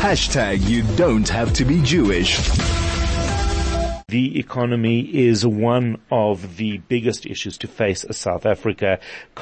You don't have to be Jewish. The economy is one of the biggest issues to face South Africa.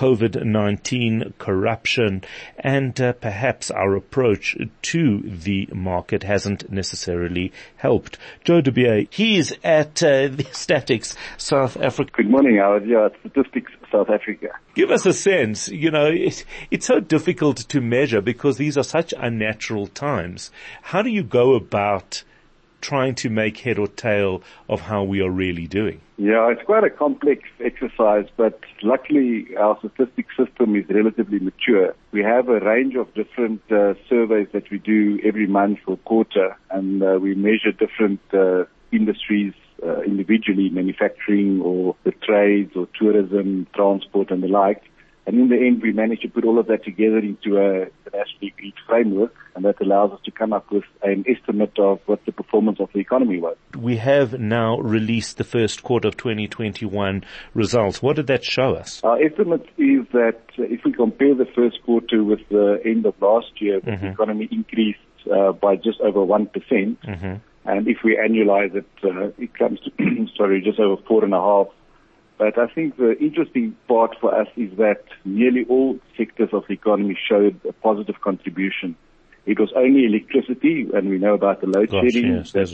COVID-19, corruption, and perhaps our approach to the market hasn't necessarily helped. Joe De Beer, he's at the Statistics South Africa. Good morning, Howard. Yeah, it's Statistics South Africa. Give us a sense. It's so difficult to measure because these are such unnatural times. How do you go about trying to make head or tail of how we are really doing? Yeah, it's quite a complex exercise, but luckily our statistics system is relatively mature. We have a range of different surveys that we do every month or quarter, and we measure different industries individually, manufacturing or the trades or tourism, transport and the like. And in the end, we manage to put all of that together into a nationally agreed framework, and that allows us to come up with an estimate of what the performance of the economy was. We have now released the first quarter of 2021 results. What did that show us? Our estimate is that if we compare the first quarter with the end of last year, the economy increased by just over 1%. And if we annualize it, it comes to, just over 4.5%. But I think the interesting part for us is that nearly all sectors of the economy showed a positive contribution. It was only electricity, and we know about the load shedding,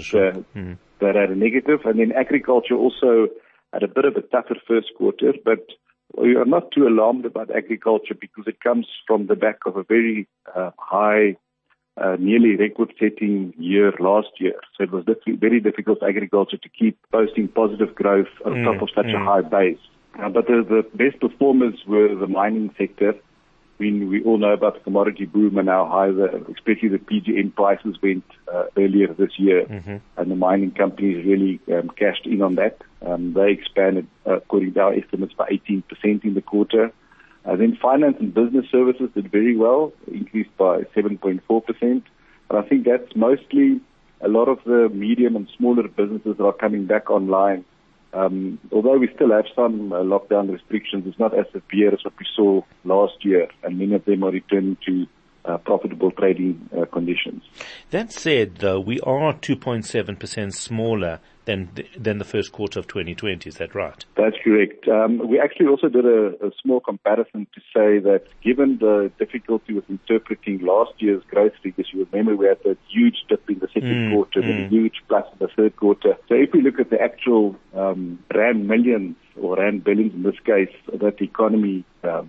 that had a negative. And then agriculture also had a bit of a tougher first quarter, but we are not too alarmed about agriculture because it comes from the back of a very high, nearly record-setting year last year. So it was very difficult for agriculture to keep posting positive growth on top of such a high base. But the best performers were the mining sector. We all know about the commodity boom and how high, especially the PGM prices went earlier this year. And the mining companies really cashed in on that. They expanded, according to our estimates, by 18% in the quarter. Then finance and business services did very well, increased by 7.4%. And I think that's mostly a lot of the medium and smaller businesses that are coming back online. Although we still have some lockdown restrictions, it's not as severe as what we saw last year, and many of them are returning to profitable trading conditions. That said, though, we are 2.7% smaller than the first quarter of 2020. Is that right? That's correct. We actually also did a small comparison to say that given the difficulty with interpreting last year's growth figures, you remember we had that huge dip in the second quarter and a huge plus in the third quarter. So if we look at the actual rand millions or rand billions in this case that the economy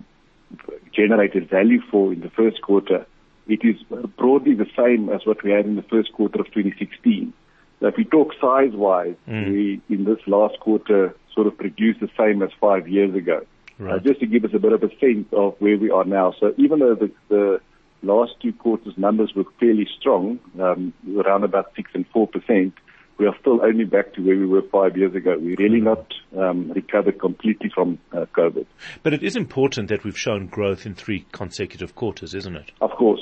generated value for in the first quarter, it is broadly the same as what we had in the first quarter of 2016. So if we talk size-wise, we, in this last quarter, sort of produced the same as 5 years ago. Right. Just to give us a bit of a sense of where we are now. So even though the last two quarters' numbers were fairly strong, around about 6% and 4%, we are still only back to where we were 5 years ago. We're really not recovered completely from COVID. But it is important that we've shown growth in 3 consecutive quarters, isn't it? Of course.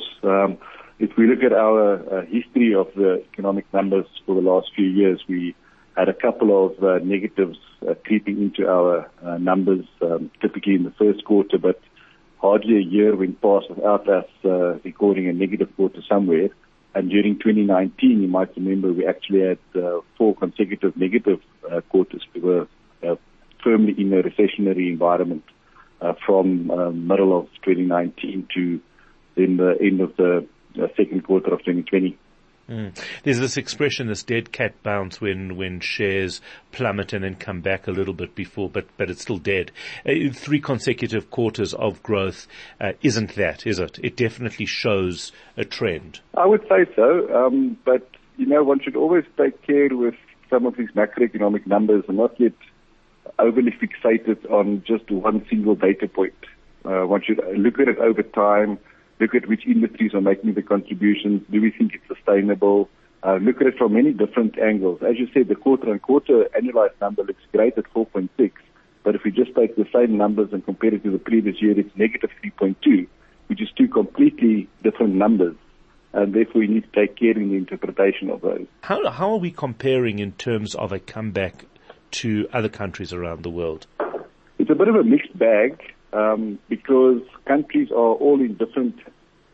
If we look at our history of the economic numbers for the last few years, we had a couple of negatives creeping into our numbers, typically in the first quarter, but hardly a year went past without us recording a negative quarter somewhere. And during 2019, you might remember, we actually had 4 consecutive negative quarters. We were firmly in a recessionary environment from middle of 2019 to then the end of the second quarter of 2020. There's this expression, this dead cat bounce, when shares plummet and then come back a little bit before, but it's still dead. 3 consecutive quarters of growth isn't that, is it? It definitely shows a trend. I would say so, but one should always take care with some of these macroeconomic numbers and not get overly fixated on just one single data point. One should look at it over time. Look at which industries are making the contributions. Do we think it's sustainable? Look at it from many different angles. As you said, the quarter-on-quarter annualized number looks great at 4.6, but if we just take the same numbers and compare it to the previous year, it's negative 3.2, which is 2 completely different numbers, and therefore we need to take care in the interpretation of those. How are we comparing in terms of a comeback to other countries around the world? It's a bit of a mixed bag. Because countries are all in different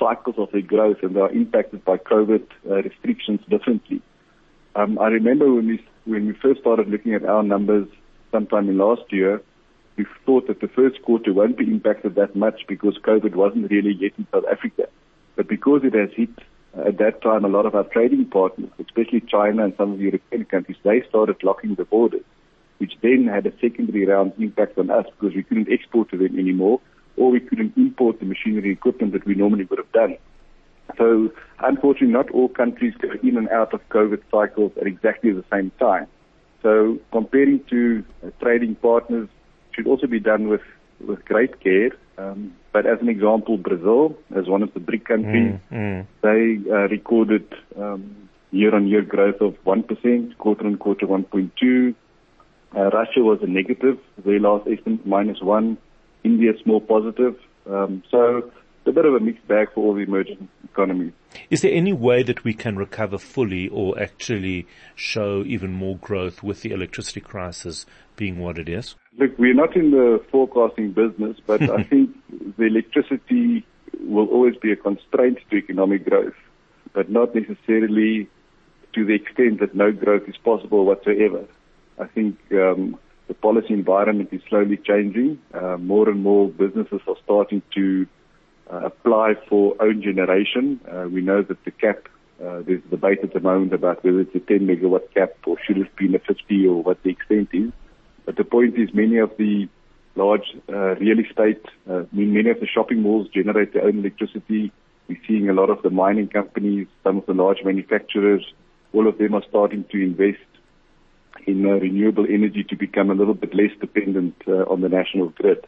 cycles of their growth, and they are impacted by COVID restrictions differently. I remember when we first started looking at our numbers sometime in last year, we thought that the first quarter won't be impacted that much because COVID wasn't really yet in South Africa. But because it has hit at that time a lot of our trading partners, especially China and some of the European countries, they started locking the borders, which then had a secondary round impact on us because we couldn't export to them anymore, or we couldn't import the machinery equipment that we normally would have done. So unfortunately, not all countries go in and out of COVID cycles at exactly the same time. So comparing to trading partners should also be done with great care. But as an example, Brazil, as one of the BRIC countries, they recorded year-on-year growth of 1%, quarter-on-quarter 1.2%. Russia was a negative, their last estimate -1%. India small positive. So it's a bit of a mixed bag for all the emerging economies. Is there any way that we can recover fully or actually show even more growth with the electricity crisis being what it is? Look, we're not in the forecasting business, but I think the electricity will always be a constraint to economic growth, but not necessarily to the extent that no growth is possible whatsoever. I think the policy environment is slowly changing. More and more businesses are starting to apply for own generation. We know that the cap, there's debate at the moment about whether it's a 10 megawatt cap or should it be a 50 or what the extent is. But the point is many of the large real estate, many of the shopping malls generate their own electricity. We're seeing a lot of the mining companies, some of the large manufacturers, all of them are starting to invest in renewable energy to become a little bit less dependent on the national grid.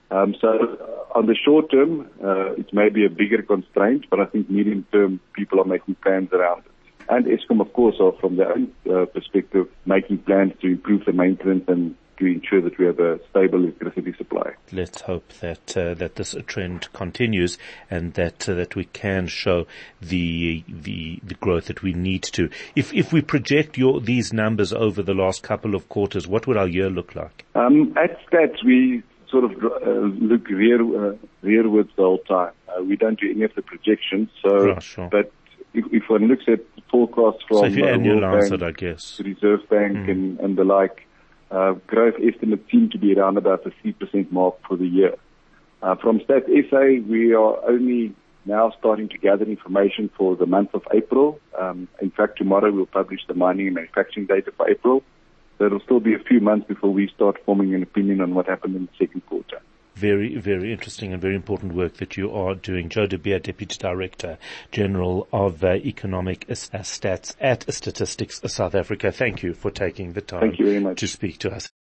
So on the short term, it may be a bigger constraint, but I think medium term, people are making plans around it. And Eskom, of course, are from their own perspective, making plans to improve the maintenance and to ensure that we have a stable electricity supply. Let's hope that that this trend continues and that we can show the growth that we need to. If we project these numbers over the last couple of quarters, what would our year look like? At Stats, we sort of look rearwards the whole time. We don't do any of the projections. So, sure. But if one looks at forecasts from if you annualize Bank, it, I guess, Reserve Bank and the like, growth estimates seem to be around about the 3% mark for the year. From Stats SA, we are only now starting to gather information for the month of April. In fact, tomorrow we'll publish the mining and manufacturing data for April. So it'll still be a few months before we start forming an opinion on what happened in the second quarter. Very, very interesting and very important work that you are doing. Joe de Beer, Deputy Director General of Economic Stats at Statistics South Africa. Thank you for taking the time Thank you very much to speak to us.